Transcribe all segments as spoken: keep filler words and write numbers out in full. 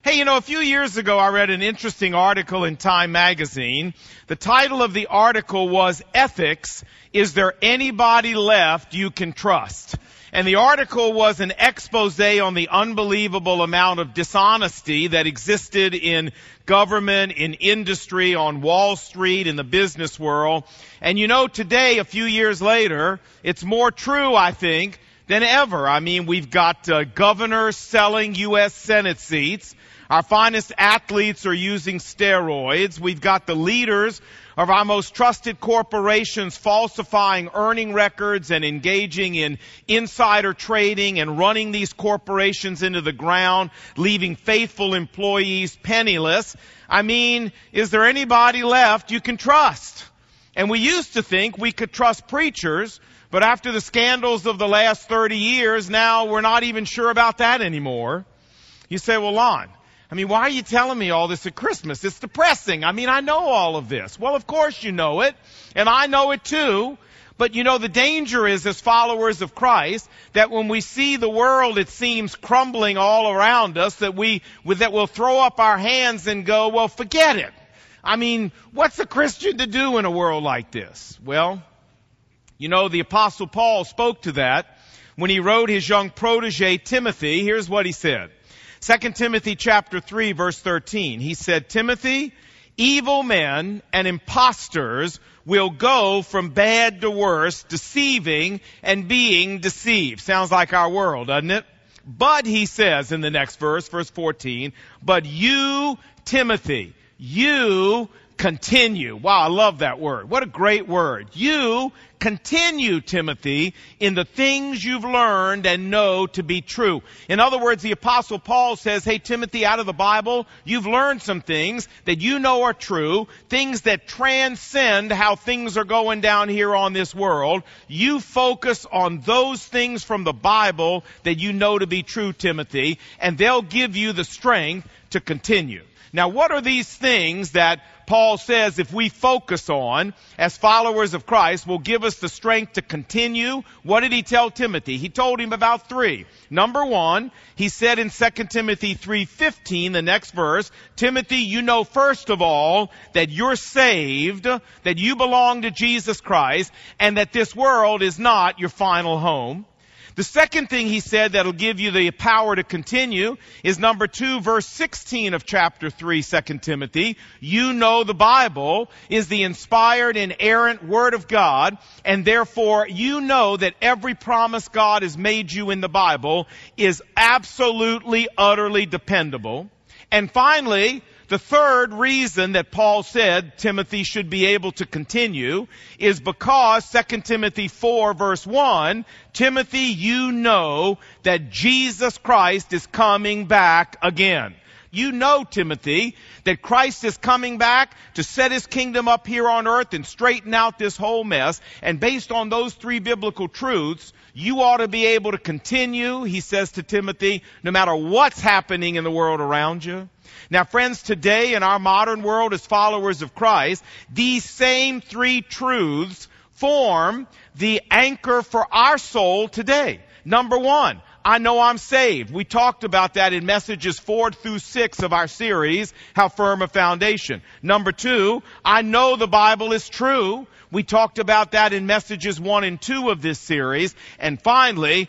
Hey, you know, a few years ago I read an interesting article in Time magazine. The title of the article was Ethics, Is There Anybody Left You Can Trust? And the article was an expose on the unbelievable amount of dishonesty that existed in government, in industry, on Wall Street, in the business world. And you know, today, a few years later, it's more true, I think, than ever. I mean, we've got uh, governors selling U S Senate seats. Our finest athletes are using steroids. We've got the leaders of our most trusted corporations falsifying earning records and engaging in insider trading and running these corporations into the ground, leaving faithful employees penniless. I mean, is there anybody left you can trust? And we used to think we could trust preachers, but after the scandals of the last thirty years, now we're not even sure about that anymore. You say, well, Lon, I mean, why are you telling me all this at Christmas? It's depressing. I mean, I know all of this. Well, of course you know it, and I know it too. But you know, the danger is, as followers of Christ, that when we see the world, it seems, crumbling all around us, that we that we'll throw up our hands and go, well, forget it. I mean, what's a Christian to do in a world like this? Well, you know, the Apostle Paul spoke to that when he wrote his young protege, Timothy. Here's what he said. Second Timothy chapter three, verse thirteen. He said, Timothy, evil men and impostors will go from bad to worse, deceiving and being deceived. Sounds like our world, doesn't it? But, he says in the next verse, verse fourteen, but you, Timothy, you continue. Wow, I love that word. What a great word. You continue, Timothy, in the things you've learned and know to be true. In other words, the Apostle Paul says, hey, Timothy, out of the Bible, you've learned some things that you know are true, things that transcend how things are going down here on this world. You focus on those things from the Bible that you know to be true, Timothy, and they'll give you the strength to continue. Now, what are these things that Paul says if we focus on as followers of Christ will give us the strength to continue? What did he tell Timothy? He told him about three. Number one, he said in Second Timothy three fifteen, the next verse, Timothy, you know first of all that you're saved, that you belong to Jesus Christ, and that this world is not your final home. The second thing he said that'll give you the power to continue is number two, verse sixteen of chapter three, Second Timothy. You know the Bible is the inspired, inerrant Word of God, and therefore you know that every promise God has made you in the Bible is absolutely, utterly dependable. And finally, the third reason that Paul said Timothy should be able to continue is because Second Timothy four verse one, Timothy, you know that Jesus Christ is coming back again. You know, Timothy, that Christ is coming back to set his kingdom up here on earth and straighten out this whole mess. And based on those three biblical truths, you ought to be able to continue, he says to Timothy, no matter what's happening in the world around you. Now, friends, today in our modern world as followers of Christ, these same three truths form the anchor for our soul today. Number one, I know I'm saved. We talked about that in messages four through six of our series, How Firm a Foundation. Number two, I know the Bible is true. We talked about that in messages one and two of this series. And finally,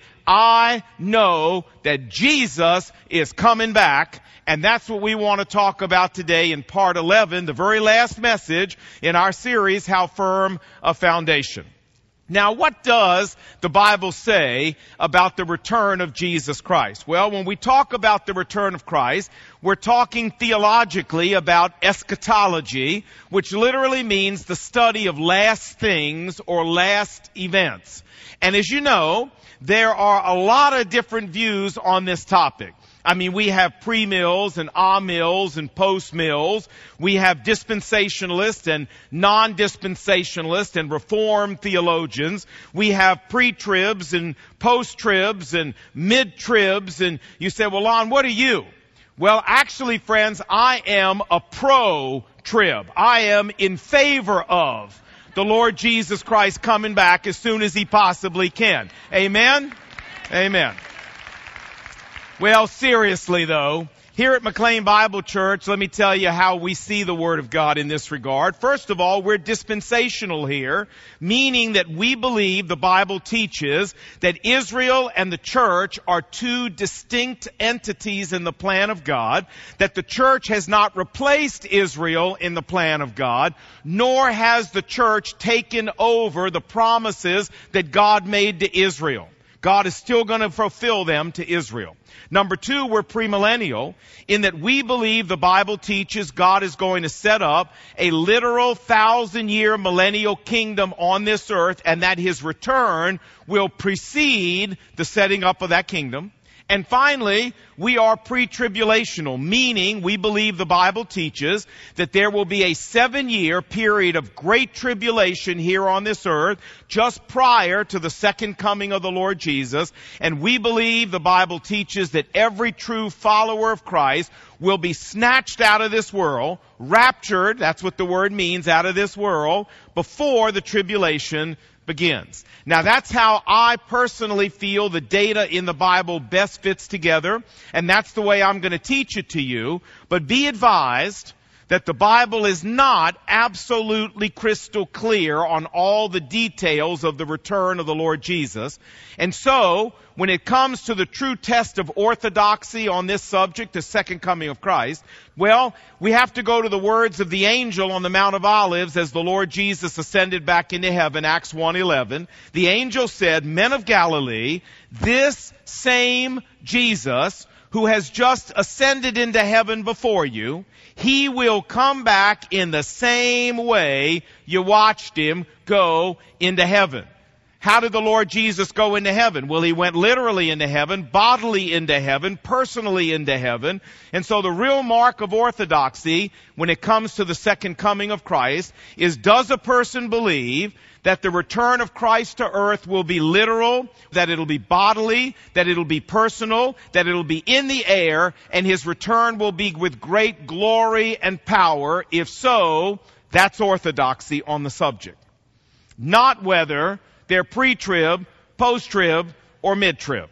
I know that Jesus is coming back. And that's what we want to talk about today in part eleven, the very last message in our series, How Firm a Foundation. Now, what does the Bible say about the return of Jesus Christ? Well, when we talk about the return of Christ, we're talking theologically about eschatology, which literally means the study of last things or last events. And as you know, there are a lot of different views on this topic. I mean, we have pre-mills and ah-mills and post-mills. We have dispensationalists and non-dispensationalists and reformed theologians. We have pre-tribs and post-tribs and mid-tribs. And you say, well, Lon, what are you? Well, actually, friends, I am a pro-trib. I am in favor of the Lord Jesus Christ coming back as soon as he possibly can. Amen? Amen. Well, seriously though, Here at McLean Bible Church, let me tell you how we see the Word of God in this regard. First of all, we're dispensational here, meaning that we believe the Bible teaches that Israel and the church are two distinct entities in the plan of God, that the church has not replaced Israel in the plan of God, nor has the church taken over the promises that God made to Israel. God is still going to fulfill them to Israel. Number two, we're premillennial in that we believe the Bible teaches God is going to set up a literal thousand-year millennial kingdom on this earth and that His return will precede the setting up of that kingdom. And finally, we are pre-tribulational, meaning we believe the Bible teaches that there will be a seven-year period of great tribulation here on this earth just prior to the second coming of the Lord Jesus. And we believe the Bible teaches that every true follower of Christ will be snatched out of this world, raptured, that's what the word means, out of this world, before the tribulation begins. Now that's how I personally feel the data in the Bible best fits together, and that's the way I'm going to teach it to you. But be advised that the Bible is not absolutely crystal clear on all the details of the return of the Lord Jesus. And so, when it comes to the true test of orthodoxy on this subject, the second coming of Christ, well, we have to go to the words of the angel on the Mount of Olives as the Lord Jesus ascended back into heaven, Acts one eleven. The angel said, "Men of Galilee, this same Jesus who has just ascended into heaven before you, He will come back in the same way you watched Him go into heaven." How did the Lord Jesus go into heaven? Well, He went literally into heaven, bodily into heaven, personally into heaven. And so the real mark of orthodoxy when it comes to the second coming of Christ is, does a person believe that the return of Christ to earth will be literal, that it'll be bodily, that it'll be personal, that it'll be in the air, and His return will be with great glory and power? If so, that's orthodoxy on the subject. Not whether they're pre-trib, post-trib, or mid-trib.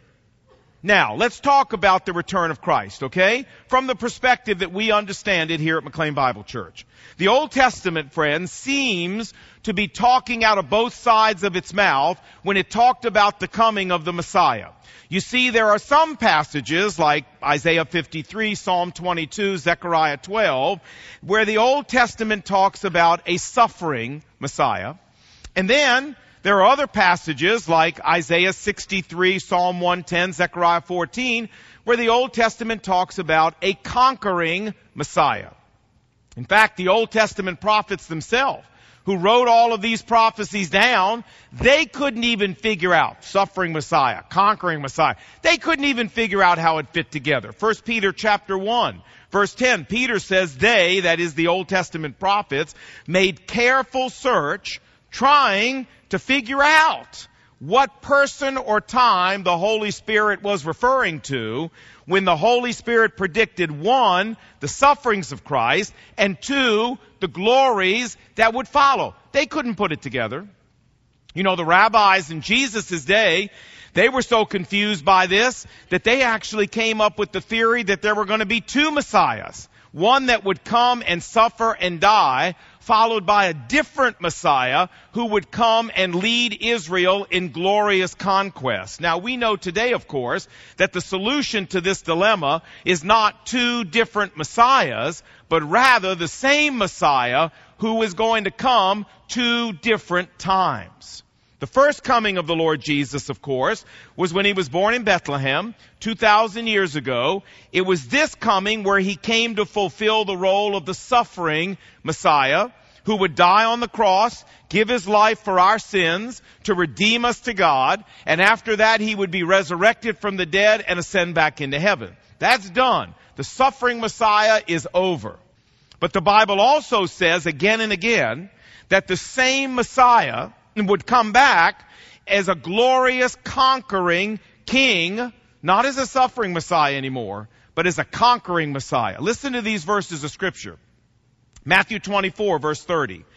Now, let's talk about the return of Christ, okay? From the perspective that we understand it here at McLean Bible Church. The Old Testament, friends, seems to be talking out of both sides of its mouth when it talked about the coming of the Messiah. You see, there are some passages like Isaiah fifty-three, Psalm twenty-two, Zechariah twelve, where the Old Testament talks about a suffering Messiah. And then there are other passages like Isaiah sixty-three, Psalm one ten, Zechariah fourteen, where the Old Testament talks about a conquering Messiah. In fact, the Old Testament prophets themselves, who wrote all of these prophecies down, they couldn't even figure out suffering Messiah, conquering Messiah. They couldn't even figure out how it fit together. First Peter chapter one, verse ten, Peter says they, that is the Old Testament prophets, made careful search, trying to figure out what person or time the Holy Spirit was referring to when the Holy Spirit predicted, one, the sufferings of Christ, and two, the glories that would follow. They couldn't put it together. You know, the rabbis in Jesus' day, they were so confused by this that they actually came up with the theory that there were going to be two Messiahs. One that would come and suffer and die, followed by a different Messiah who would come and lead Israel in glorious conquest. Now, we know today, of course, that the solution to this dilemma is not two different Messiahs, but rather the same Messiah who is going to come two different times. The first coming of the Lord Jesus, of course, was when He was born in Bethlehem two thousand years ago. It was this coming where He came to fulfill the role of the suffering Messiah who would die on the cross, give His life for our sins to redeem us to God, and after that He would be resurrected from the dead and ascend back into heaven. That's done. The suffering Messiah is over. But the Bible also says again and again that the same Messiah would come back as a glorious conquering king, not as a suffering Messiah anymore, but as a conquering Messiah. Listen to these verses of Scripture. Matthew twenty-four, verse thirty.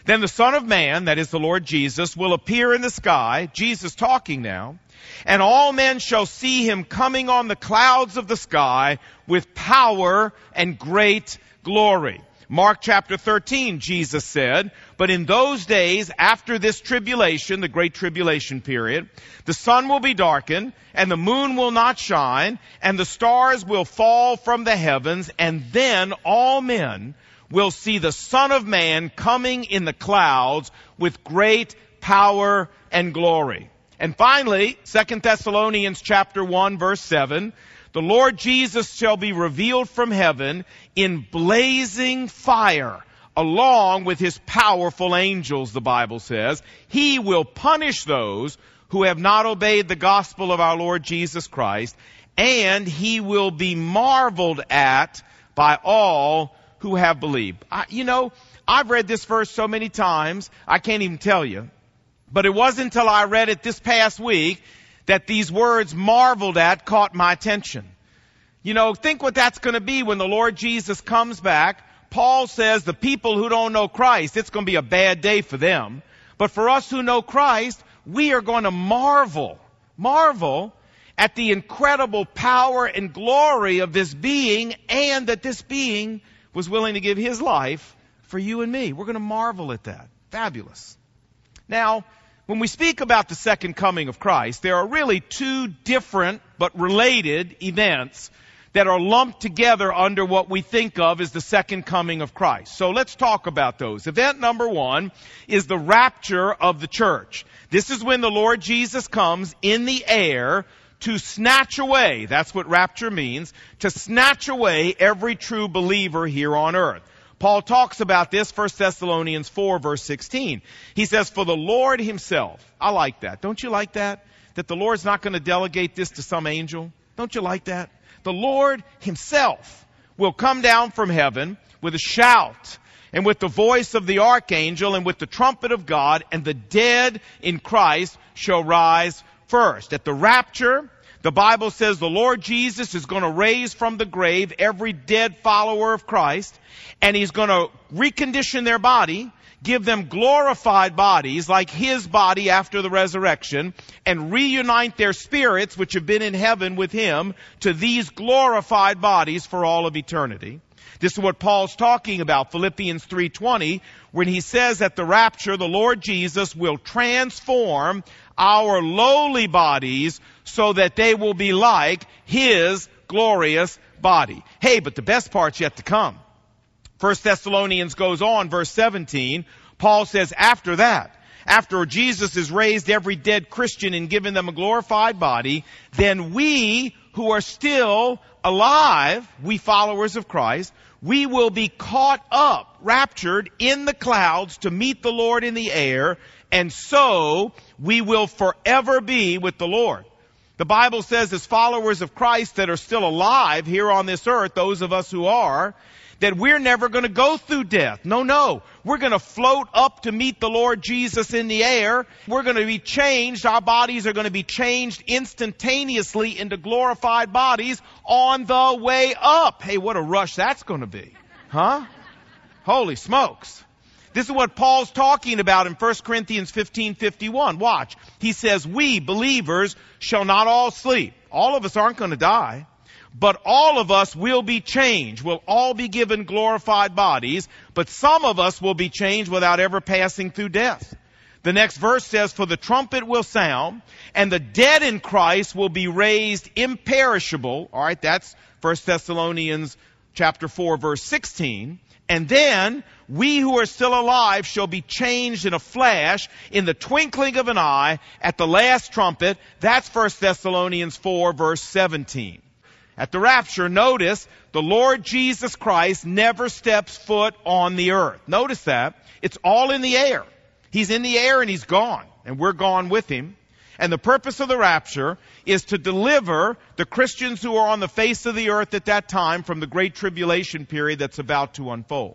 Then the Son of Man, that is the Lord Jesus, will appear in the sky, Jesus talking now, and all men shall see him coming on the clouds of the sky with power and great glory. Mark chapter thirteen, Jesus said, but in those days after this tribulation, the great tribulation period, the sun will be darkened, and the moon will not shine, and the stars will fall from the heavens, and then all men will see the Son of Man coming in the clouds with great power and glory. And finally, Second Thessalonians chapter one, verse seven, the Lord Jesus shall be revealed from heaven in blazing fire, along with his powerful angels, the Bible says. He will punish those who have not obeyed the gospel of our Lord Jesus Christ, and he will be marveled at by all who have believed. I, you know, I've read this verse so many times, I can't even tell you. But it wasn't until I read it this past week that these words marveled at caught my attention. You know, think what that's going to be when the Lord Jesus comes back. Paul says the people who don't know Christ, it's going to be a bad day for them. But for us who know Christ, we are going to marvel, marvel at the incredible power and glory of this being, and that this being was willing to give his life for you and me. We're going to marvel at that. Fabulous. Now, when we speak about the second coming of Christ, there are really two different but related events that are lumped together under what we think of as the second coming of Christ. So let's talk about those. Event number one is the rapture of the church. This is when the Lord Jesus comes in the air to snatch away, that's what rapture means, to snatch away every true believer here on earth. Paul talks about this, First Thessalonians four, verse sixteen. He says, for the Lord himself, I like that. Don't you like that? That the Lord's not going to delegate this to some angel? Don't you like that? The Lord himself will come down from heaven with a shout, and with the voice of the archangel, and with the trumpet of God, and the dead in Christ shall rise first. At the rapture, the Bible says the Lord Jesus is going to raise from the grave every dead follower of Christ, and he's going to recondition their body, give them glorified bodies like his body after the resurrection, and reunite their spirits which have been in heaven with him to these glorified bodies for all of eternity. This is what Paul's talking about, Philippians three twenty, when he says at the rapture, the Lord Jesus will transform our lowly bodies so that they will be like his glorious body. Hey, but the best part's yet to come. First Thessalonians goes on, verse seventeen. Paul says, after that, after Jesus has raised every dead Christian and given them a glorified body, then we who are still alive, we followers of Christ, we will be caught up, raptured in the clouds to meet the Lord in the air, and so we will forever be with the Lord. The Bible says as followers of Christ that are still alive here on this earth, those of us who are, that we're never going to go through death. No, no. We're going to float up to meet the Lord Jesus in the air. We're going to be changed. Our bodies are going to be changed instantaneously into glorified bodies on the way up. Hey, what a rush that's going to be. Huh? Holy smokes. This is what Paul's talking about in First Corinthians fifteen fifty-one. Watch. He says, we, believers, shall not all sleep. All of us aren't going to die. But all of us will be changed. We'll all be given glorified bodies. But some of us will be changed without ever passing through death. The next verse says, for the trumpet will sound, and the dead in Christ will be raised imperishable. All right, that's First Thessalonians chapter four, verse sixteen. And then we who are still alive shall be changed in a flash, in the twinkling of an eye, at the last trumpet. That's First Thessalonians four, verse seventeen. At the rapture, notice, the Lord Jesus Christ never steps foot on the earth. Notice that. It's all in the air. He's in the air and he's gone, and we're gone with him. And the purpose of the rapture is to deliver the Christians who are on the face of the earth at that time from the great tribulation period that's about to unfold.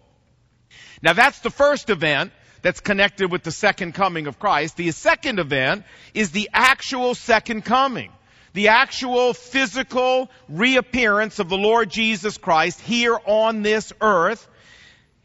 Now that's the first event that's connected with the second coming of Christ. The second event is the actual second coming. The actual physical reappearance of the Lord Jesus Christ here on this earth.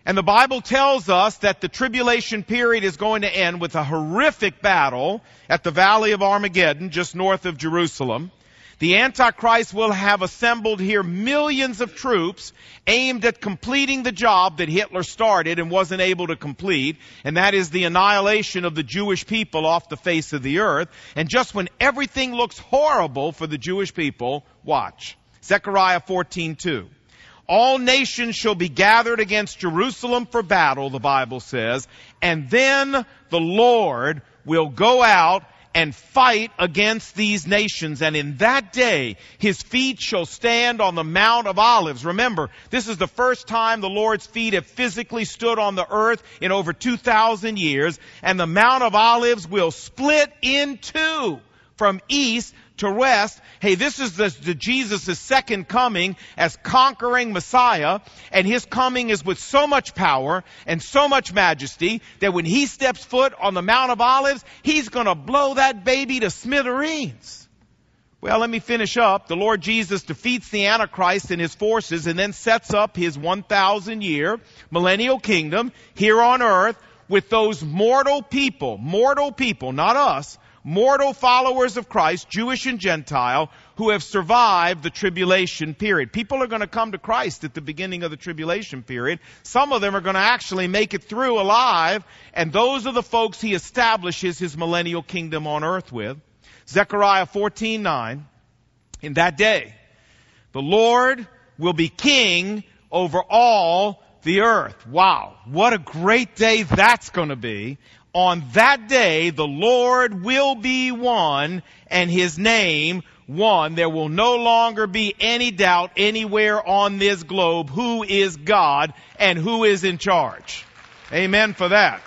And the Bible tells us that the tribulation period is going to end with a horrific battle at the Valley of Armageddon, just north of Jerusalem. The Antichrist will have assembled here millions of troops aimed at completing the job that Hitler started and wasn't able to complete, and that is the annihilation of the Jewish people off the face of the earth. And just when everything looks horrible for the Jewish people, watch. Zechariah fourteen two. All nations shall be gathered against Jerusalem for battle, the Bible says, and then the Lord will go out and fight against these nations. And in that day, his feet shall stand on the Mount of Olives. Remember, this is the first time the Lord's feet have physically stood on the earth in over two thousand years. And the Mount of Olives will split in two from east to west. Hey, this is the, the Jesus' second coming as conquering Messiah, and his coming is with so much power and so much majesty that when he steps foot on the Mount of Olives, he's going to blow that baby to smithereens. Well, let me finish up. The Lord Jesus defeats the Antichrist and his forces and then sets up his one thousand year millennial kingdom here on earth with those mortal people, mortal people, not us, mortal followers of Christ, Jewish and Gentile, who have survived the tribulation period. People are going to come to Christ at the beginning of the tribulation period. Some of them are going to actually make it through alive, and those are the folks he establishes his millennial kingdom on earth with. Zechariah fourteen nine, in that day, the Lord will be king over all the earth. Wow, what a great day that's going to be. On that day, the Lord will be one, and his name one. There will no longer be any doubt anywhere on this globe who is God and who is in charge. Amen for that.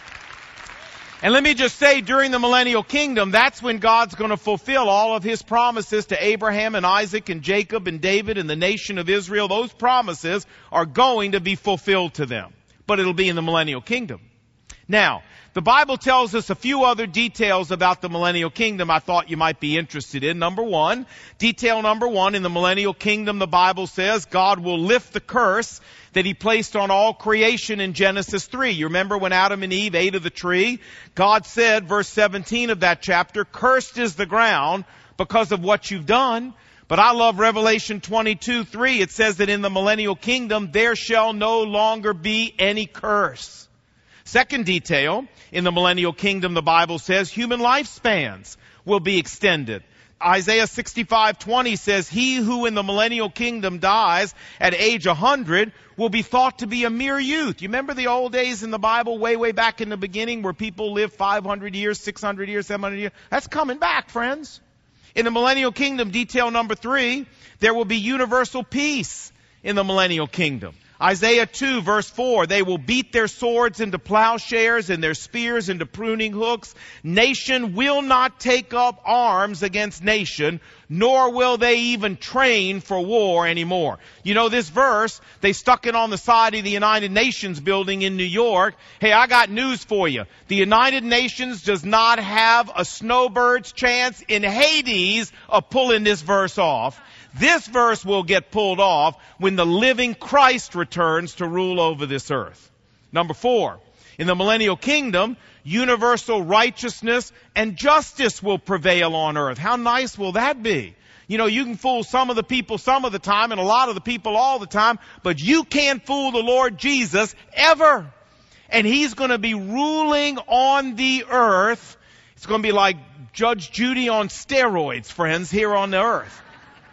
And let me just say, during the millennial kingdom, that's when God's going to fulfill all of his promises to Abraham and Isaac and Jacob and David and the nation of Israel. Those promises are going to be fulfilled to them. But it'll be in the millennial kingdom. Now, the Bible tells us a few other details about the millennial kingdom I thought you might be interested in. Number one, detail number one, in the millennial kingdom, the Bible says God will lift the curse that he placed on all creation in Genesis three. You remember when Adam and Eve ate of the tree? God said, verse seventeen of that chapter, cursed is the ground because of what you've done. But I love Revelation twenty-two three. It says that in the millennial kingdom there shall no longer be any curse. Second detail, in the millennial kingdom, the Bible says human lifespans will be extended. Isaiah sixty-five twenty says, he who in the millennial kingdom dies at age one hundred will be thought to be a mere youth. You remember the old days in the Bible, way, way back in the beginning, where people lived five hundred years, six hundred years, seven hundred years? That's coming back, friends. In the millennial kingdom, detail number three, there will be universal peace in the millennial kingdom. Isaiah two verse four, they will beat their swords into plowshares and their spears into pruning hooks. Nation will not take up arms against nation, nor will they even train for war anymore. You know this verse, they stuck it on the side of the United Nations building in New York. Hey, I got news for you. The United Nations does not have a snowbird's chance in Hades of pulling this verse off. This verse will get pulled off when the living Christ returns to rule over this earth. Number four, in the millennial kingdom, universal righteousness and justice will prevail on earth. How nice will that be? You know, you can fool some of the people some of the time and a lot of the people all the time, but you can't fool the Lord Jesus ever. And he's going to be ruling on the earth. It's going to be like Judge Judy on steroids, friends, here on the earth.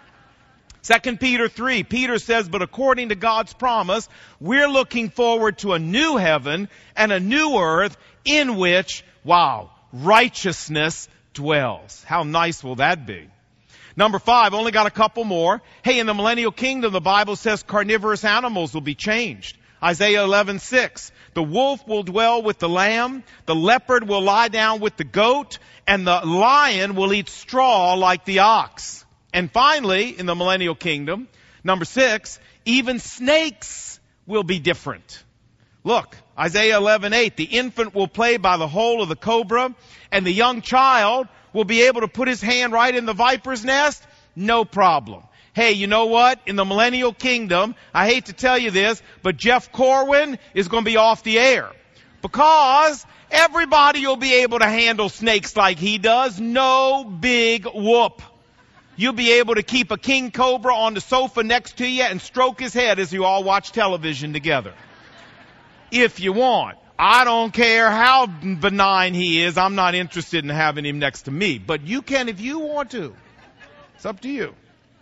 Second Peter three, Peter says, but according to God's promise, we're looking forward to a new heaven and a new earth in which, wow, righteousness dwells. How nice will that be? Number five, only got a couple more. Hey, in the millennial kingdom, the Bible says carnivorous animals will be changed. Isaiah eleven six, the wolf will dwell with the lamb, the leopard will lie down with the goat, and the lion will eat straw like the ox. And finally, in the millennial kingdom, number six, even snakes will be different. Look, Isaiah eleven eight, the infant will play by the hole of the cobra, and the young child will be able to put his hand right in the viper's nest. No problem. Hey, you know what? In the millennial kingdom, I hate to tell you this, but Jeff Corwin is going to be off the air. Because everybody will be able to handle snakes like he does. No big whoop. You'll be able to keep a king cobra on the sofa next to you and stroke his head as you all watch television together. If you want. I don't care how benign he is. I'm not interested in having him next to me. But you can if you want to. It's up to you.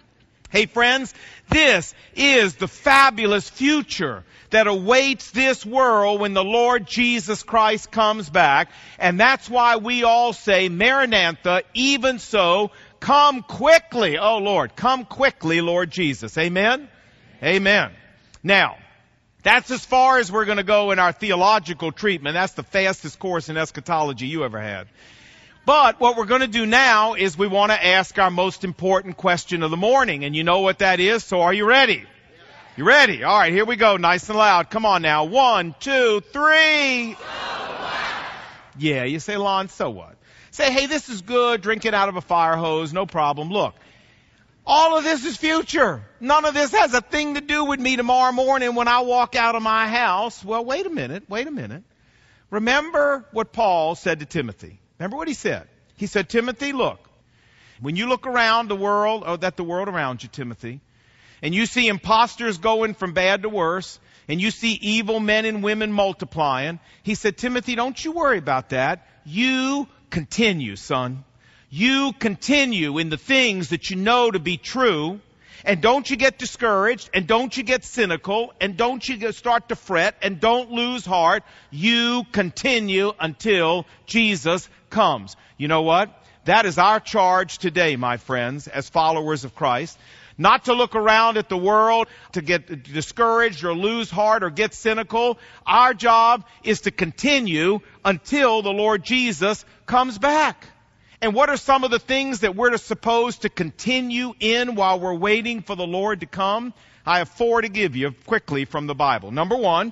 Hey friends, this is the fabulous future that awaits this world when the Lord Jesus Christ comes back. And that's why we all say, Maranatha, even so, come quickly. Oh Lord, come quickly, Lord Jesus. Amen? Amen. Now, that's as far as we're going to go in our theological treatment. That's the fastest course in eschatology you ever had. But what we're going to do now is we want to ask our most important question of the morning. And you know what that is, so are you ready? You ready? All right, here we go, nice and loud. Come on now. One, two, three. So what? Yeah, you say, Lon, so what? Say, hey, this is good, drinking out of a fire hose, no problem. Look, all of this is future. None of this has a thing to do with me tomorrow morning when I walk out of my house. Well, wait a minute, wait a minute. Remember what Paul said to Timothy. Remember what he said? He said, Timothy, look, when you look around the world, or that the world around you, Timothy, and you see imposters going from bad to worse, and you see evil men and women multiplying, he said, Timothy, don't you worry about that. You continue, son. You continue in the things that you know to be true, and don't you get discouraged, and don't you get cynical, and don't you get, start to fret, and don't lose heart. You continue until Jesus comes. You know what? That is our charge today, my friends, as followers of Christ. Not to look around at the world, to get discouraged or lose heart or get cynical. Our job is to continue until the Lord Jesus comes back. And what are some of the things that we're supposed to continue in while we're waiting for the Lord to come? I have four to give you quickly from the Bible. Number one,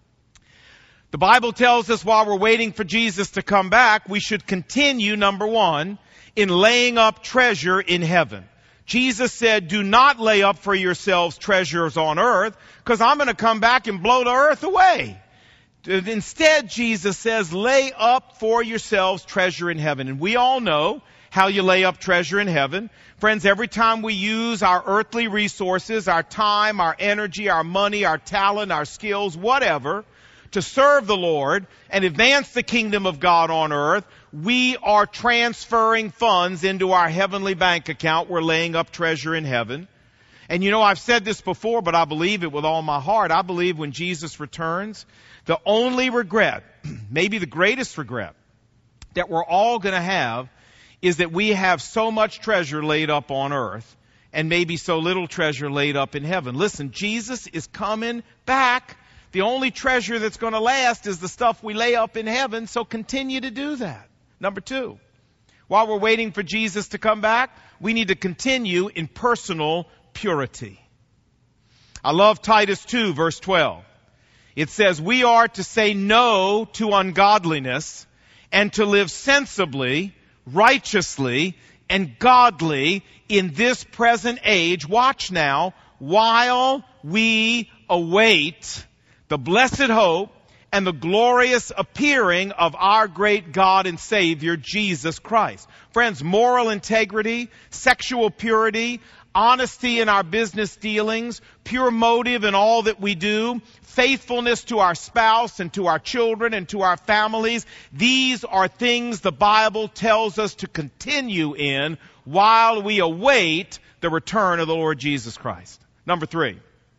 the Bible tells us while we're waiting for Jesus to come back, we should continue, number one, in laying up treasure in heaven. Jesus said, do not lay up for yourselves treasures on earth, because I'm going to come back and blow the earth away. Instead, Jesus says, lay up for yourselves treasure in heaven. And we all know how you lay up treasure in heaven. Friends, every time we use our earthly resources, our time, our energy, our money, our talent, our skills, whatever, to serve the Lord and advance the kingdom of God on earth, we are transferring funds into our heavenly bank account. We're laying up treasure in heaven. And you know, I've said this before, but I believe it with all my heart. I believe when Jesus returns, the only regret, maybe the greatest regret, that we're all going to have is that we have so much treasure laid up on earth and maybe so little treasure laid up in heaven. Listen, Jesus is coming back. The only treasure that's going to last is the stuff we lay up in heaven, so continue to do that. Number two, while we're waiting for Jesus to come back, we need to continue in personal purity. I love Titus two, verse twelve. It says, we are to say no to ungodliness and to live sensibly, righteously, and godly in this present age. Watch now, while we await the blessed hope and the glorious appearing of our great God and Savior, Jesus Christ. Friends, moral integrity, sexual purity, honesty in our business dealings, pure motive in all that we do, faithfulness to our spouse and to our children and to our families. These are things the Bible tells us to continue in while we await the return of the Lord Jesus Christ. Number three,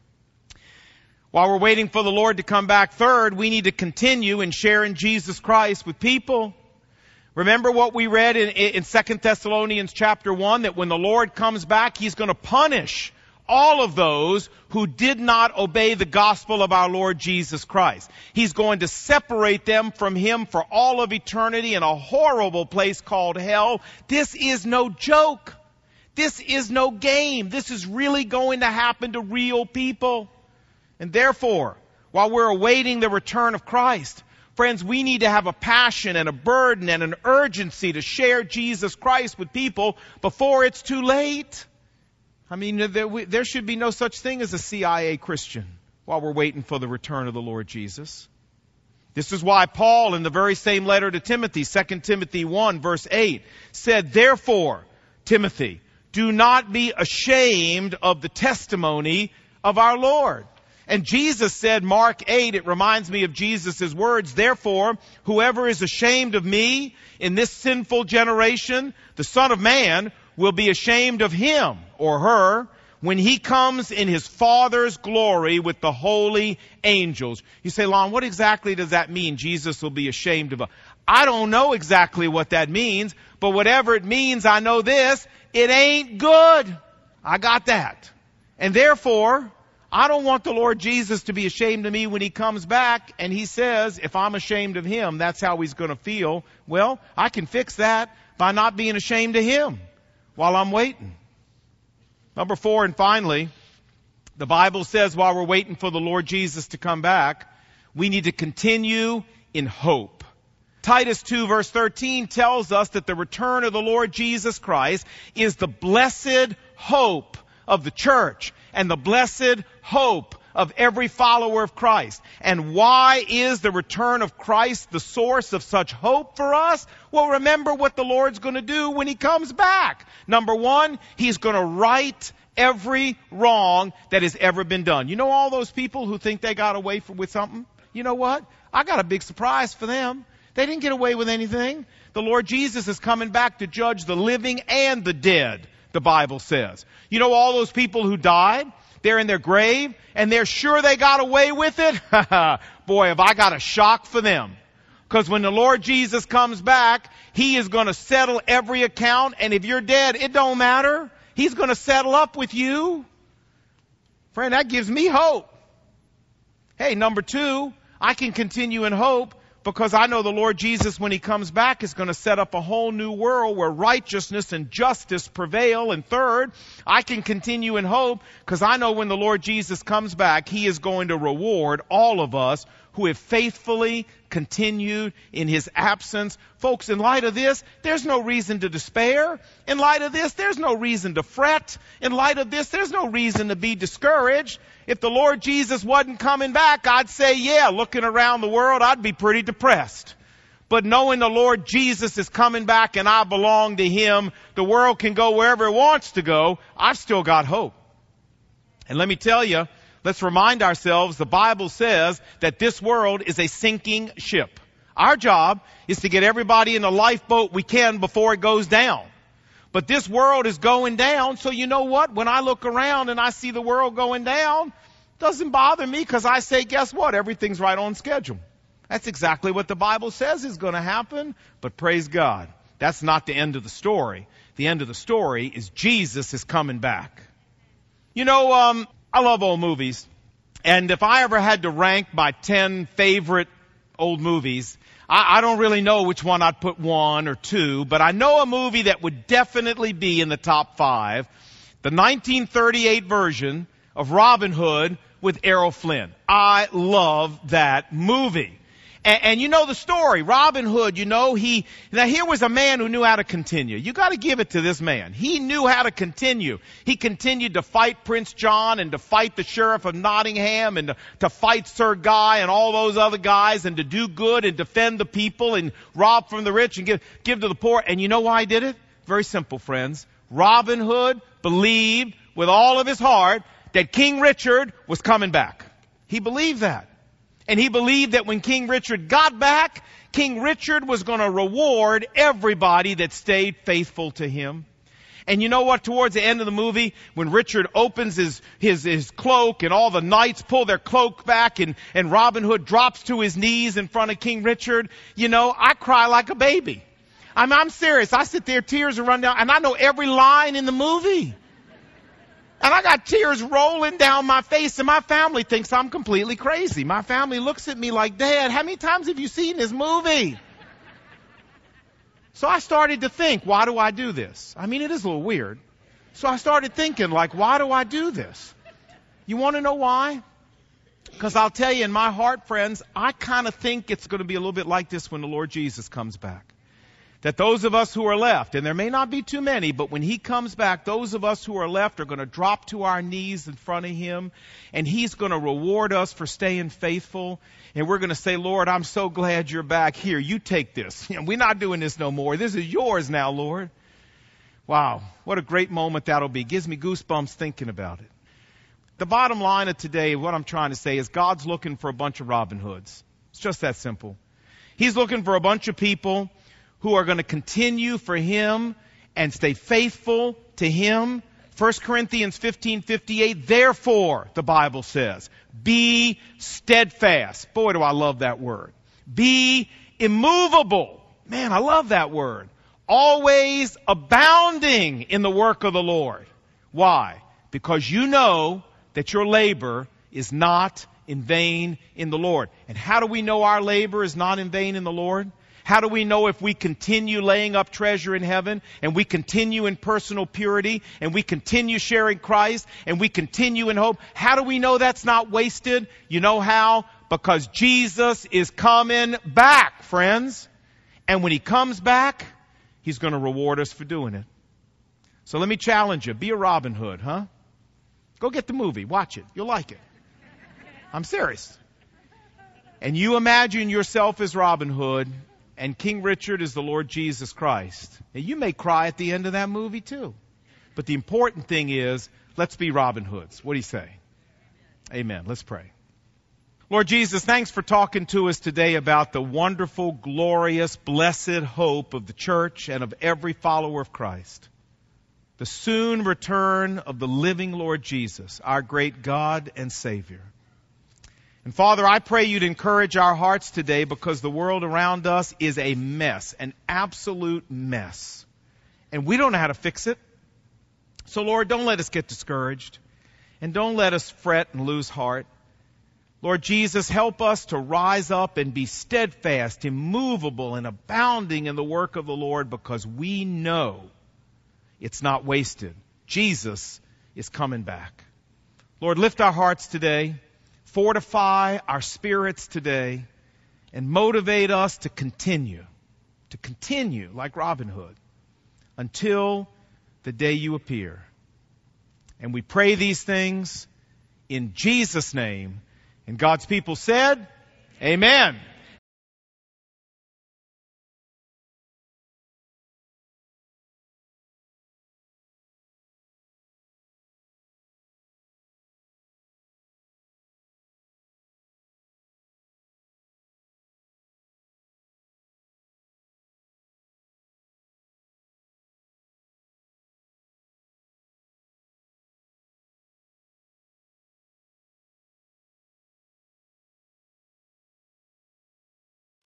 while we're waiting for the Lord to come back, third, we need to continue in sharing Jesus Christ with people. Remember what we read in, in Second Thessalonians chapter one, that when the Lord comes back, He's going to punish all of those who did not obey the gospel of our Lord Jesus Christ. He's going to separate them from Him for all of eternity in a horrible place called hell. This is no joke. This is no game. This is really going to happen to real people. And therefore, while we're awaiting the return of Christ, friends, we need to have a passion and a burden and an urgency to share Jesus Christ with people before it's too late. I mean, there, we, there should be no such thing as a C I A Christian while we're waiting for the return of the Lord Jesus. This is why Paul, in the very same letter to Timothy, Second Timothy one, verse eight, said, "Therefore, Timothy, do not be ashamed of the testimony of our Lord." And Jesus said, Mark eight, it reminds me of Jesus' words, "Therefore, whoever is ashamed of me in this sinful generation, the Son of Man will be ashamed of him," or her, "when he comes in his Father's glory with the holy angels." You say, Lon, what exactly does that mean? Jesus will be ashamed of us. I don't know exactly what that means, but whatever it means, I know this, it ain't good. I got that. And therefore, I don't want the Lord Jesus to be ashamed of me when he comes back and he says, if I'm ashamed of him, that's how he's going to feel. Well, I can fix that by not being ashamed of him while I'm waiting. Number four, and finally, the Bible says while we're waiting for the Lord Jesus to come back, we need to continue in hope. Titus two verse thirteen tells us that the return of the Lord Jesus Christ is the blessed hope of the church and the blessed hope of every follower of Christ. And why is the return of Christ the source of such hope for us? Well, remember what the Lord's going to do when he comes back. Number one, he's going to right every wrong that has ever been done. You know all those people who think they got away with something? You know what? I got a big surprise for them. They didn't get away with anything. The Lord Jesus is coming back to judge the living and the dead, the Bible says. You know all those people who died? They're in their grave, and they're sure they got away with it? Boy, have I got a shock for them. Because when the Lord Jesus comes back, he is going to settle every account, and if you're dead, it don't matter. He's going to settle up with you. Friend, that gives me hope. Hey, number two, I can continue in hope because I know the Lord Jesus, when he comes back, is going to set up a whole new world where righteousness and justice prevail. And third, I can continue in hope because I know when the Lord Jesus comes back, he is going to reward all of us who have faithfully continued in his absence. Folks, in light of this, there's no reason to despair. In light of this, there's no reason to fret. In light of this, there's no reason to be discouraged. If the Lord Jesus wasn't coming back, I'd say, yeah, looking around the world, I'd be pretty depressed. But knowing the Lord Jesus is coming back and I belong to him, the world can go wherever it wants to go, I've still got hope. And let me tell you, let's remind ourselves, the Bible says that this world is a sinking ship. Our job is to get everybody in the lifeboat we can before it goes down. But this world is going down, so you know what? When I look around and I see the world going down, it doesn't bother me because I say, guess what? Everything's right on schedule. That's exactly what the Bible says is going to happen. But praise God, that's not the end of the story. The end of the story is Jesus is coming back. You know, um, I love old movies. And if I ever had to rank my ten favorite old movies, I, I don't really know which one I'd put one or two, but I know a movie that would definitely be in the top five. The nineteen thirty-eight version of Robin Hood with Errol Flynn. I love that movie. And, and you know the story. Robin Hood, you know, he, now here was a man who knew how to continue. You got to give it to this man. He knew how to continue. He continued to fight Prince John and to fight the Sheriff of Nottingham and to, to fight Sir Guy and all those other guys and to do good and defend the people and rob from the rich and give, give to the poor. And you know why he did it? Very simple, friends. Robin Hood believed with all of his heart that King Richard was coming back. He believed that. And he believed that when King Richard got back, King Richard was going to reward everybody that stayed faithful to him. And you know what? Towards the end of the movie, when Richard opens his, his, his cloak and all the knights pull their cloak back and, and Robin Hood drops to his knees in front of King Richard, you know, I cry like a baby. I'm, I'm serious. I sit there, tears are running down, and I know every line in the movie. And I got tears rolling down my face, and my family thinks I'm completely crazy. My family looks at me like, Dad, how many times have you seen this movie? So I started to think, why do I do this? I mean, it is a little weird. So I started thinking, like, why do I do this? You want to know why? Because I'll tell you, in my heart, friends, I kind of think it's going to be a little bit like this when the Lord Jesus comes back. that those of us who are left, and there may not be too many, but when he comes back, those of us who are left are going to drop to our knees in front of him, and he's going to reward us for staying faithful. And we're going to say, Lord, I'm so glad you're back here. You take this. We're not doing this no more. This is yours now, Lord. Wow, what a great moment that'll be. Gives me goosebumps thinking about it. The bottom line of today, what I'm trying to say is God's looking for a bunch of Robin Hoods. It's just that simple. He's looking for a bunch of people who are going to continue for him and stay faithful to him. First Corinthians fifteen fifty-eight, therefore, the Bible says, be steadfast. Boy, do I love that word. Be immovable. Man, I love that word. Always abounding in the work of the Lord. Why? Because you know that your labor is not in vain in the Lord. And how do we know our labor is not in vain in the Lord? How do we know if we continue laying up treasure in heaven, and we continue in personal purity, and we continue sharing Christ, and we continue in hope? How do we know that's not wasted? You know how? Because Jesus is coming back, friends. And when he comes back, he's going to reward us for doing it. So let me challenge you. Be a Robin Hood, huh? Go get the movie. Watch it. You'll like it. I'm serious. And you imagine yourself as Robin Hood, and King Richard is the Lord Jesus Christ. Now, you may cry at the end of that movie too. But the important thing is, let's be Robin Hoods. What do you say? Amen. Let's pray. Lord Jesus, thanks for talking to us today about the wonderful, glorious, blessed hope of the church and of every follower of Christ. The soon return of the living Lord Jesus, our great God and Savior. And Father, I pray you'd encourage our hearts today, because the world around us is a mess, an absolute mess. And we don't know how to fix it. So Lord, don't let us get discouraged, and don't let us fret and lose heart. Lord Jesus, help us to rise up and be steadfast, immovable, and abounding in the work of the Lord, because we know it's not wasted. Jesus is coming back. Lord, lift our hearts today. Fortify our spirits today, and motivate us to continue, to continue like Robin Hood until the day you appear. And we pray these things in Jesus' name. And God's people said, Amen.